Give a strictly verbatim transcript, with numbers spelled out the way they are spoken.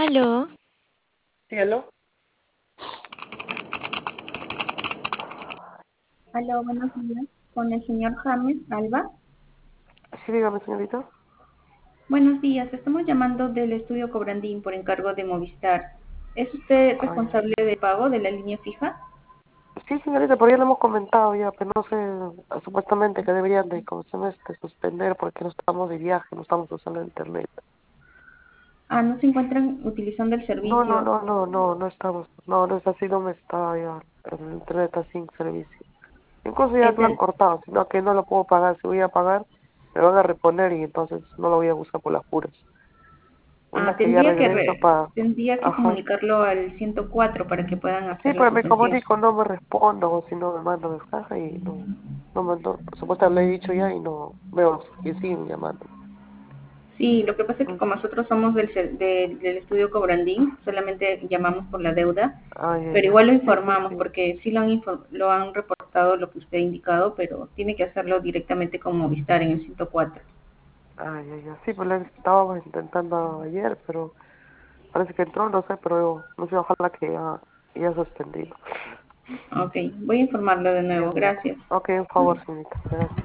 Aló, Sí, aló. Aló, buenos días. Con el señor James Alba. Sí, dígame, señorita. Buenos días. Estamos llamando del estudio Cobrandín por encargo de Movistar. ¿Es usted Ay, responsable de pago de la línea fija? sí, señorita, pero ya lo hemos comentado ya, pero no sé, supuestamente que deberían de, como se llama, este, suspender porque no estamos de viaje, no estamos usando internet. Ah, ¿no se encuentran utilizando el No, no, servicio? no, no, no, no estamos, no, no es así, no me está ya, el internet está sin servicio. Incluso ya Es lo han el... cortado, sino que no lo puedo pagar, si voy a pagar, me van a reponer y entonces no lo voy a usar por las puras. Ah, Una que ya tendría que regreso re- para, tendría que ajá. comunicarlo al ciento cuatro para que puedan Sí, hacer la pero me suspensión. comunico, no me respondo, o si no me mando mensaje y no, no me, no, supuestamente le he dicho ya y no veo que siguen llamando. Sí, lo que pasa es que Mm. como nosotros somos del, ser- de- del estudio Cobrandín, solamente llamamos por la deuda, Ay, ay, pero ay, igual lo sí, sí, informamos sí. porque sí lo han, infor- lo han reportado lo que usted ha indicado, pero tiene que hacerlo directamente con Movistar en el ciento cuatro. Ay, ay, ay, sí, pues le estábamos intentando ayer, pero parece que entró, no sé, pero no sé, ojalá que ya, ya suspendido. Ok, voy a informarlo de Ya, nuevo. señorita. Gracias. Ok, un favor, señorita, gracias.